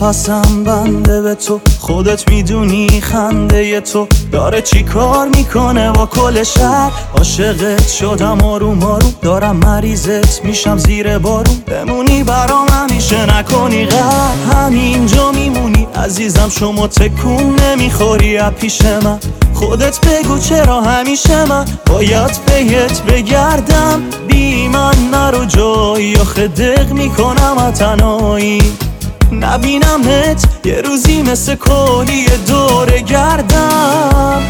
نفسم بنده به تو، خودت میدونی خنده تو داره چی کار میکنه با کل شهر. عاشقت شدم آروم آروم، دارم مریضت میشم زیر بارون. بمونی برام همیشه نکنی غم، همینجا میمونی عزیزم، شما تکون نمیخوری از پیش من. خودت بگو چرا همیشه من باید بهت بگردم، بی من نرو جایی، آخه دق میکنم از تنهایی. نبینمت یه روزی مثل کلی دور گردم.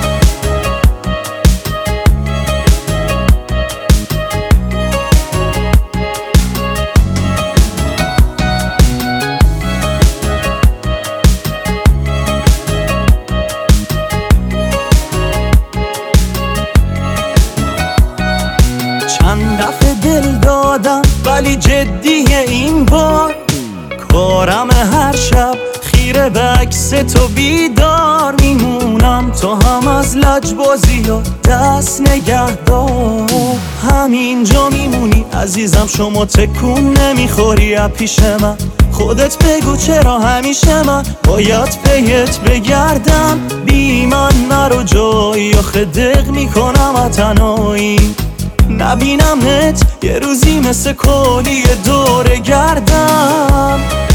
چند دفعه دل دادم ولی جدیه این بار، کارم هر شب خیره به عکس تو بیدار میمونم. تو هم از لجبازی ها دست نگهدار، همینجا میمونی عزیزم، شما تکون نمیخوری از پیش من. خودت بگو چرا همیشه من باید بهت بگردم، بی من نرو جایی، آخه دق میکنم از تنهایی. نبینمت یه روزی مثل کلی دور گردم.